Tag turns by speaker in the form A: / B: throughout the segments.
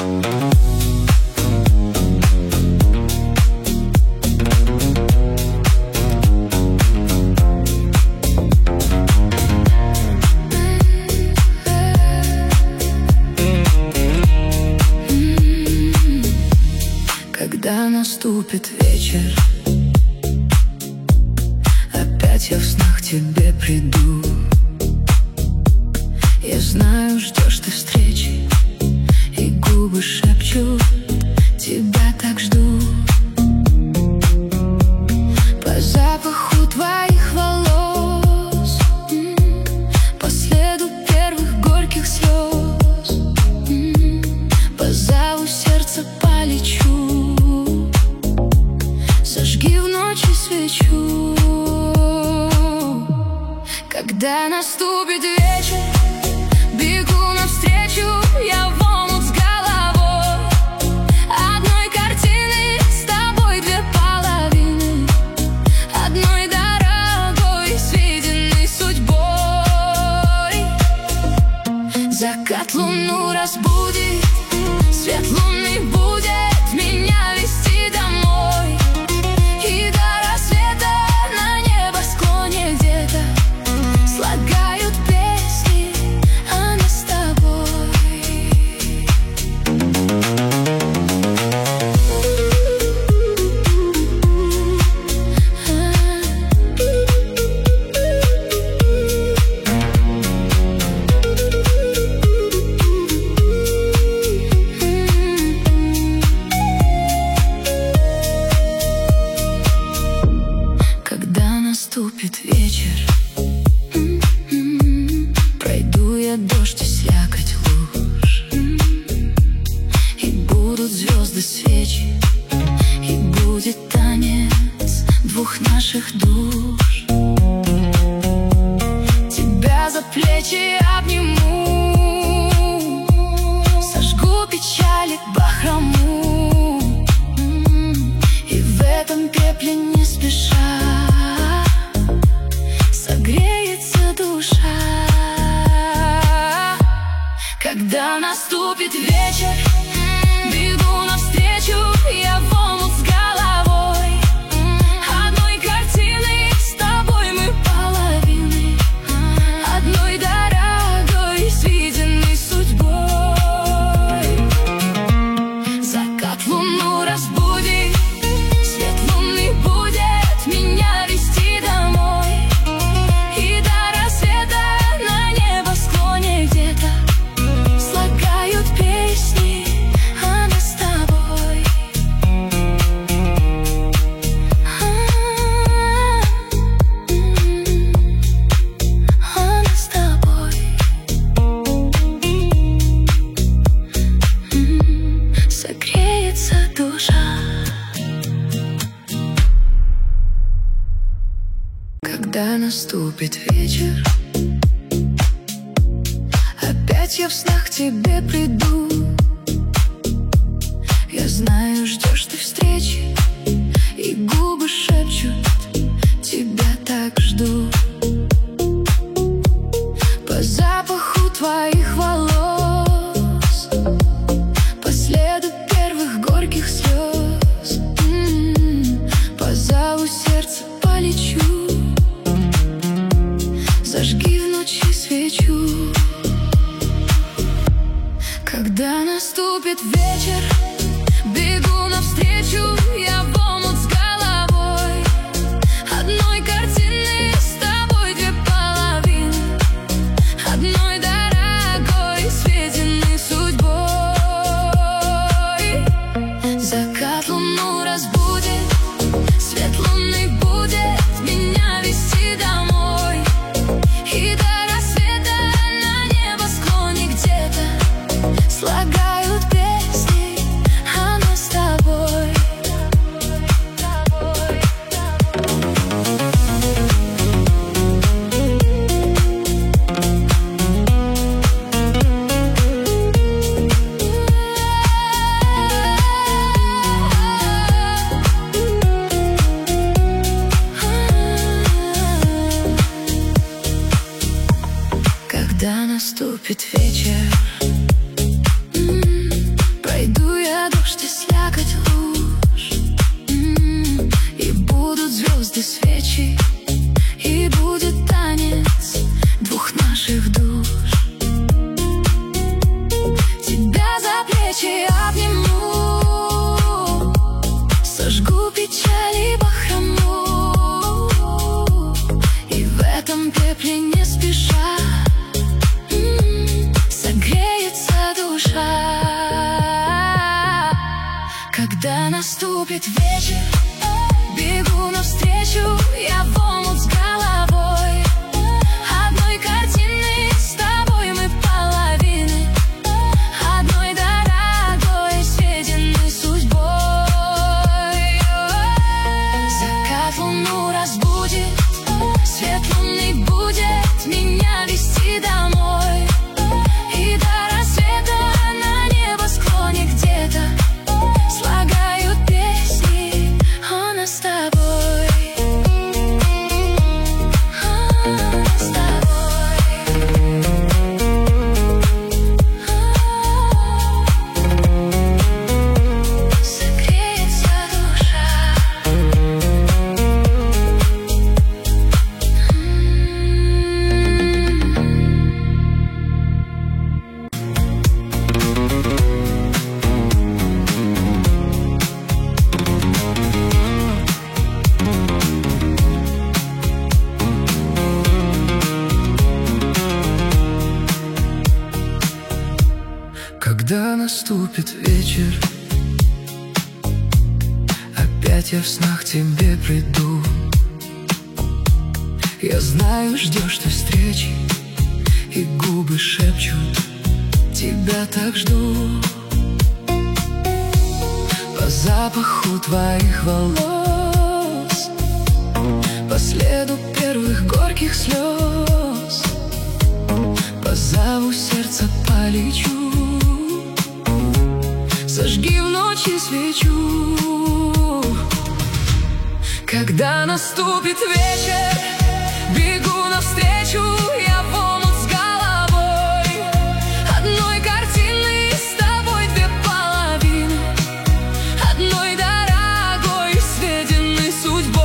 A: Когда наступит вечер, опять я в снах к тебе приду. Я знаю, ждешь ты встречи, и губы шепчут, тебя так жду. По запаху твоих волос, по следу первых горьких слез, по зову сердца полечу. Зажги в ночи свечу. Когда наступит вечер, бегу навстречу, я в омут с головой. Одной картины с тобой две половины, одной дорогой, сведенной судьбой. Закат луну разбудит, свет луны будет меня вести домой. И до рассвета на небосклоне где-то слагают песни о нас с тобой. Когда наступит вечер, пройду я дождь и слякоть луж, и будут звезды свечи, и будет танец двух наших душ. Тебя за плечи обниму, сожгу печали бахрому, и в этом пепле не спеша согреется душа. Когда наступит вечер, бегу навстречу, я в омут с головой. Одной картины с тобой мы половины, одной дорогой, сведенной судьбой. Закат луну разбудит, свет луны будет меня вести домой. И до рассвета на небосклоне где-то слагают песни о нас с тобой. О нас с тобой. Согреется душа. Когда наступит вечер, опять я в снах к тебе приду. Я знаю, ждешь ты встречи, и губы шепчут, тебя так жду. По запаху твоих волос, по следу первых горьких слез, по зову сердца полечу. Зажги в ночи свечу. Когда наступит вечер, бегу навстречу, я в омут с головой. Одной картины с тобой две половины, одной дорогой, сведенной судьбой. Закат луну разбудит, свет луны будет меня вести домой. И до рассвета на небосклоне где-то слагают песни о нас с тобой. Когда наступит вечер, Когда наступит вечер, бегу навстречу, я в омут с головой. Одной картины с тобой мы половины, одной дорогой сведены судьбой. Закат луну разбудит, свет лунный будет меня вести домой. И до рассвета на небосклоне где-то слагают песни о нас с тобой. С тобой. Согреется душа.
B: Когда наступит вечер, опять я в снах к тебе приду. Я знаю, ждешь ты встречи, и губы шепчут, тебя так жду. По запаху твоих волос, по следу первых горьких слез, по зову сердца полечу. Зажги в ночи свечу. Когда наступит вечер, бегу навстречу, я в омут с головой. Одной картины с тобой две половины, одной дорогой сведены судьбой.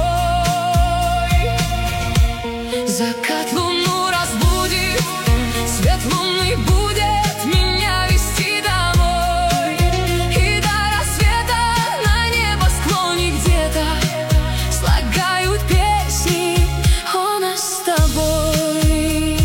B: Закат луну разбудит, свет лунный будет меня вести домой. И до рассвета на небосклоне где-то слагают песни о нас с тобой.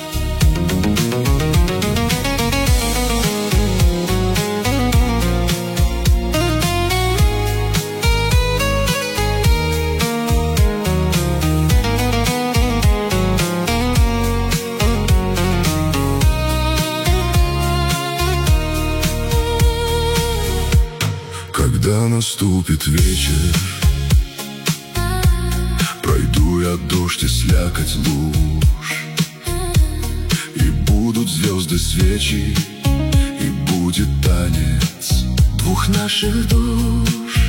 C: Когда наступит вечер, пройду я дождь и слякоть луж, и будут звезды свечи, и будет танец двух наших душ.